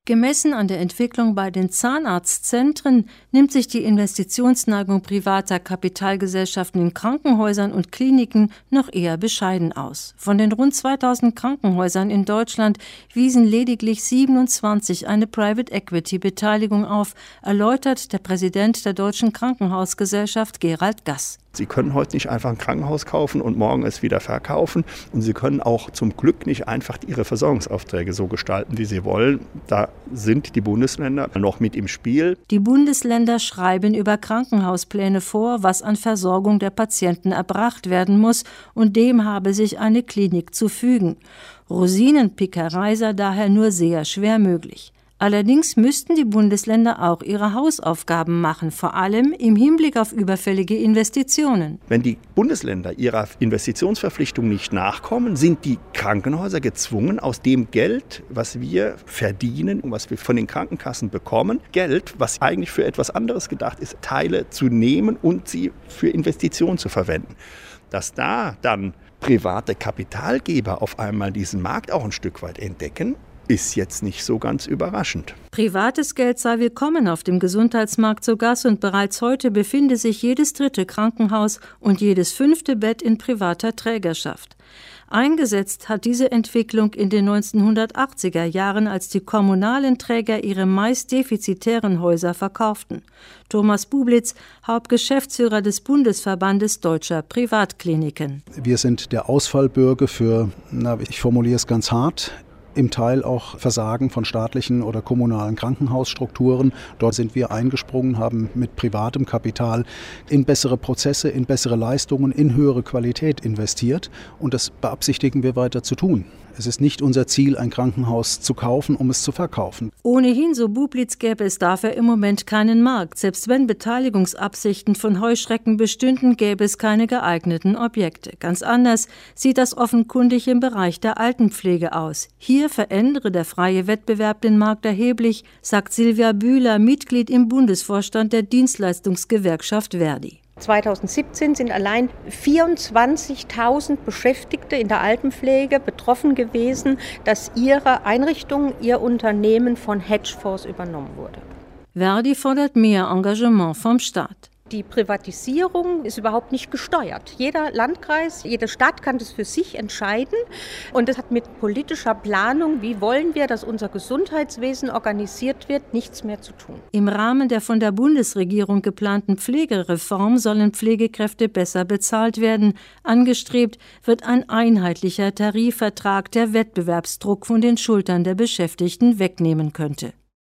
Gemessen an der Entwicklung bei den Zahnarztzentren nimmt sich die Investitionsneigung privater Kapitalgesellschaften in Krankenhäusern und Kliniken noch eher bescheiden aus. Von den rund 2000 Krankenhäusern in Deutschland wiesen lediglich 27 eine Private-Equity-Beteiligung auf, erläutert der Präsident der Deutschen Krankenhausgesellschaft Gerald Gass. Sie können heute nicht einfach ein Krankenhaus kaufen und morgen es wieder verkaufen. Und Sie können auch zum Glück nicht einfach Ihre Versorgungsaufträge so gestalten, wie Sie wollen. Da sind die Bundesländer noch mit im Spiel. Die Bundesländer schreiben über Krankenhauspläne vor, was an Versorgung der Patienten erbracht werden muss, und dem habe sich eine Klinik zu fügen. Rosinenpickerei sei daher nur sehr schwer möglich. Allerdings müssten die Bundesländer auch ihre Hausaufgaben machen, vor allem im Hinblick auf überfällige Investitionen. Wenn die Bundesländer ihrer Investitionsverpflichtung nicht nachkommen, sind die Krankenhäuser gezwungen, aus dem Geld, was wir verdienen und was wir von den Krankenkassen bekommen, Geld, was eigentlich für etwas anderes gedacht ist, Teile zu nehmen und sie für Investitionen zu verwenden. Dass da dann private Kapitalgeber auf einmal diesen Markt auch ein Stück weit entdecken, ist jetzt nicht so ganz überraschend. Privates Geld sei willkommen auf dem Gesundheitsmarkt zu Gass, und bereits heute befinde sich jedes 3. Krankenhaus und jedes 5. Bett in privater Trägerschaft. Eingesetzt hat diese Entwicklung in den 1980er Jahren, als die kommunalen Träger ihre meist defizitären Häuser verkauften. Thomas Bublitz, Hauptgeschäftsführer des Bundesverbandes Deutscher Privatkliniken. Wir sind der Ausfallbürger für, ich formuliere es ganz hart, im Teil auch Versagen von staatlichen oder kommunalen Krankenhausstrukturen. Dort sind wir eingesprungen, haben mit privatem Kapital in bessere Prozesse, in bessere Leistungen, in höhere Qualität investiert, und das beabsichtigen wir weiter zu tun. Es ist nicht unser Ziel, ein Krankenhaus zu kaufen, um es zu verkaufen. Ohnehin, so Bublitz, gäbe es dafür im Moment keinen Markt. Selbst wenn Beteiligungsabsichten von Heuschrecken bestünden, gäbe es keine geeigneten Objekte. Ganz anders sieht das offenkundig im Bereich der Altenpflege aus. Hier verändere der freie Wettbewerb den Markt erheblich, sagt Silvia Bühler, Mitglied im Bundesvorstand der Dienstleistungsgewerkschaft Verdi. 2017 sind allein 24.000 Beschäftigte in der Altenpflege betroffen gewesen, dass ihre Einrichtung, ihr Unternehmen von Hedgefonds übernommen wurde. Verdi fordert mehr Engagement vom Staat. Die Privatisierung ist überhaupt nicht gesteuert. Jeder Landkreis, jede Stadt kann das für sich entscheiden. Und das hat mit politischer Planung, wie wollen wir, dass unser Gesundheitswesen organisiert wird, nichts mehr zu tun. Im Rahmen der von der Bundesregierung geplanten Pflegereform sollen Pflegekräfte besser bezahlt werden. Angestrebt wird ein einheitlicher Tarifvertrag, der Wettbewerbsdruck von den Schultern der Beschäftigten wegnehmen könnte.